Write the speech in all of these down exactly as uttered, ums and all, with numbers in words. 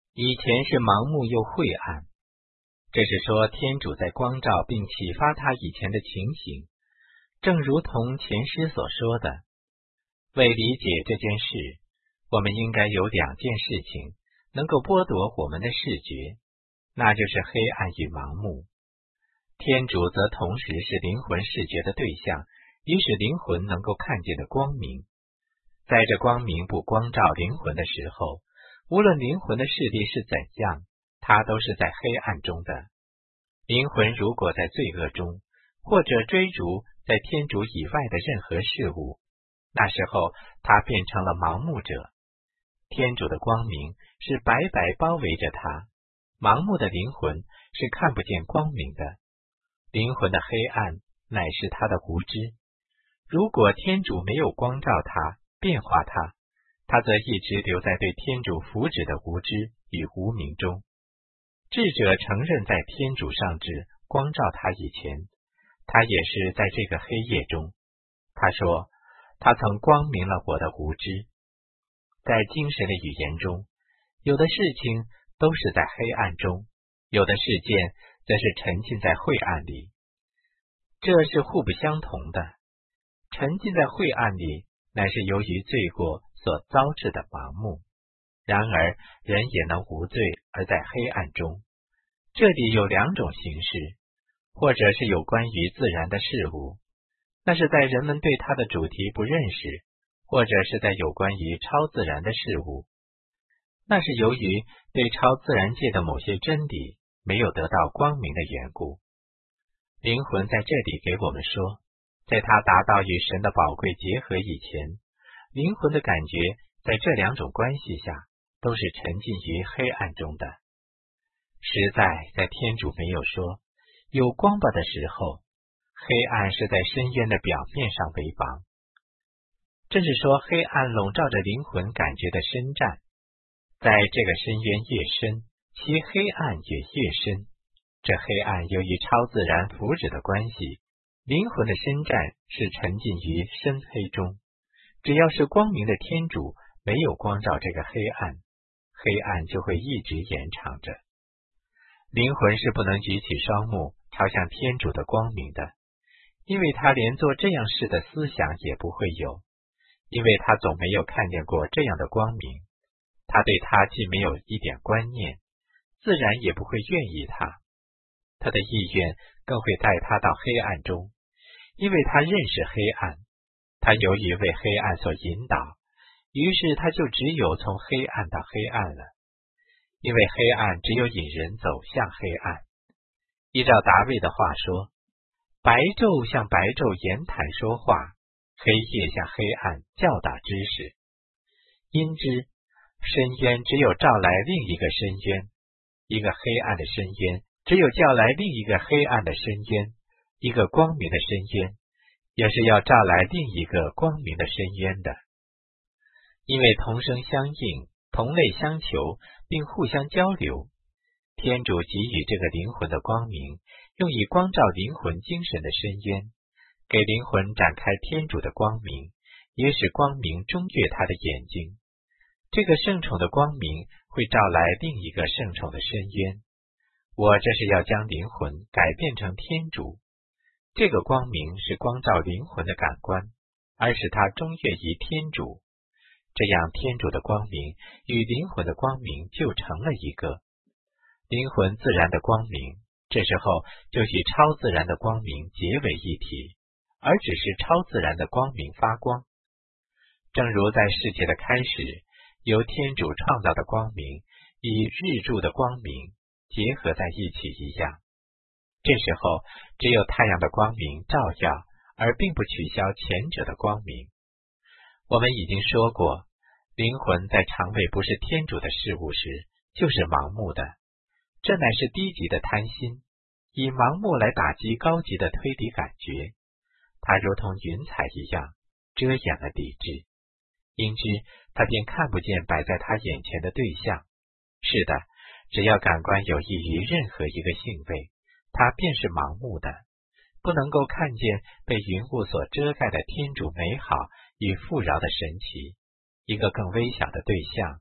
以前是盲目又晦暗，这是说天主在光照并启发他以前的情形，正如同前诗所说的，为理解这件事，我们应该有两件事情能够剥夺我们的视觉，那就是黑暗与盲目。天主则同时是灵魂视觉的对象，以使灵魂能够看见的光明。在这光明不光照灵魂的时候，无论灵魂的视力是怎样，它都是在黑暗中的。灵魂如果在罪恶中，或者追逐在天主以外的任何事物，那时候它变成了盲目者。天主的光明是白白包围着他，盲目的灵魂是看不见光明的。灵魂的黑暗乃是他的无知。如果天主没有光照他，变化他，他则一直留在对天主福祉的无知与无明中。智者承认在天主上至光照他以前，他也是在这个黑夜中。他说，他曾光明了我的无知。在精神的语言中，有的事情都是在黑暗中，有的事件则是沉浸在晦暗里，这是互不相同的。沉浸在晦暗里，乃是由于罪过所遭致的盲目。然而人也能无罪而在黑暗中。这里有两种形式，或者是有关于自然的事物，那是在人们对它的主题不认识，或者是在有关于超自然的事物，那是由于对超自然界的某些真理没有得到光明的缘故。灵魂在这里给我们说，在它达到与神的宝贵结合以前，灵魂的感觉在这两种关系下都是沉浸于黑暗中的。实在在天主没有说有光吧的时候，黑暗是在深渊的表面上为王。这是说黑暗笼罩着灵魂感觉的深战，在这个深渊越深，其黑暗也越深。这黑暗由于超自然福祉的关系，灵魂的深战是沉浸于深黑中。只要是光明的天主没有光照这个黑暗，黑暗就会一直延长着。灵魂是不能举起双目朝向天主的光明的，因为他连做这样事的思想也不会有，因为他总没有看见过这样的光明。他对他既没有一点观念，自然也不会愿意他。他的意愿更会带他到黑暗中，因为他认识黑暗。他由于为黑暗所引导，于是他就只有从黑暗到黑暗了。因为黑暗只有引人走向黑暗。依照达卫的话说，白昼向白昼言谈说话，黑夜向黑暗教导知识。因之，深渊只有照来另一个深渊，一个黑暗的深渊只有叫来另一个黑暗的深渊，一个光明的深渊也是要照来另一个光明的深渊的。因为同声相应，同类相求，并互相交流，天主给予这个灵魂的光明，用以光照灵魂精神的深渊，给灵魂展开天主的光明，也使光明中越他的眼睛。这个圣宠的光明会照来另一个圣宠的深渊。我这是要将灵魂改变成天主。这个光明是光照灵魂的感官，而使它中越于天主。这样天主的光明与灵魂的光明就成了一个。灵魂自然的光明，这时候就与超自然的光明结为一体，而只是超自然的光明发光。正如在世界的开始，由天主创造的光明与日柱的光明结合在一起一样。这时候只有太阳的光明照耀，而并不取消前者的光明。我们已经说过，灵魂在常为不是天主的事物时，就是盲目的。这乃是低级的贪心，以盲目来打击高级的推理感觉。它如同云彩一样，遮掩了理智。因之，他便看不见摆在他眼前的对象。是的，只要感官有益于任何一个性味，他便是盲目的，不能够看见被云雾所遮盖的天主美好与富饶的神奇。一个更微小的对象，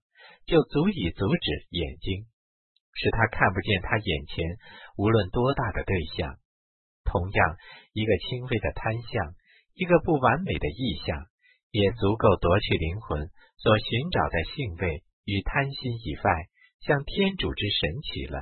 就足以阻止眼睛，使他看不见他眼前无论多大的对象。同样，一个轻微的贪相，一个不完美的意象，也足够夺去灵魂所寻找的兴味与贪心以外，向天主之神奇了。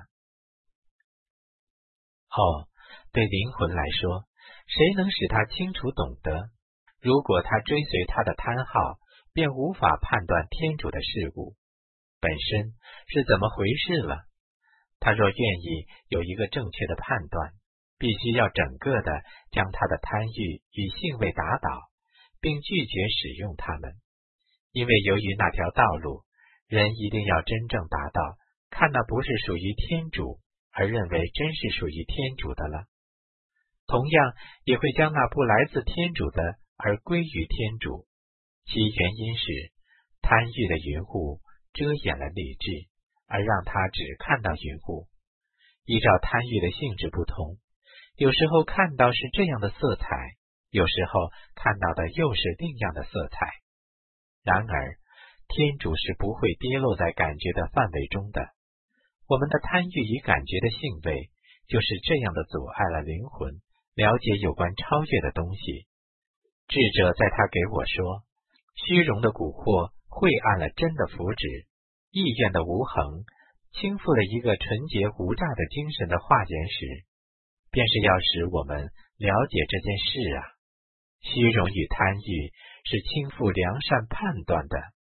哦，对灵魂来说，谁能使他清楚懂得？如果他追随他的贪好，便无法判断天主的事物本身是怎么回事了。他若愿意有一个正确的判断，必须要整个的将他的贪欲与兴味打倒，并拒绝使用它们。因为由于那条道路，人一定要真正达到看那不是属于天主，而认为真是属于天主的了。同样也会将那不来自天主的而归于天主，其原因是贪欲的云雾遮掩了理智，而让他只看到云雾。依照贪欲的性质不同，有时候看到是这样的色彩，有时候看到的又是另样的色彩。然而天主是不会跌落在感觉的范围中的。我们的贪欲与感觉的兴味就是这样的阻碍了灵魂了解有关超越的东西。智者在他给我说，虚荣的蛊惑晦暗了真的福祉，意愿的无恒倾覆了一个纯洁无诈的精神的化言时，便是要使我们了解这件事啊。虚荣与贪欲是倾覆良善判断的，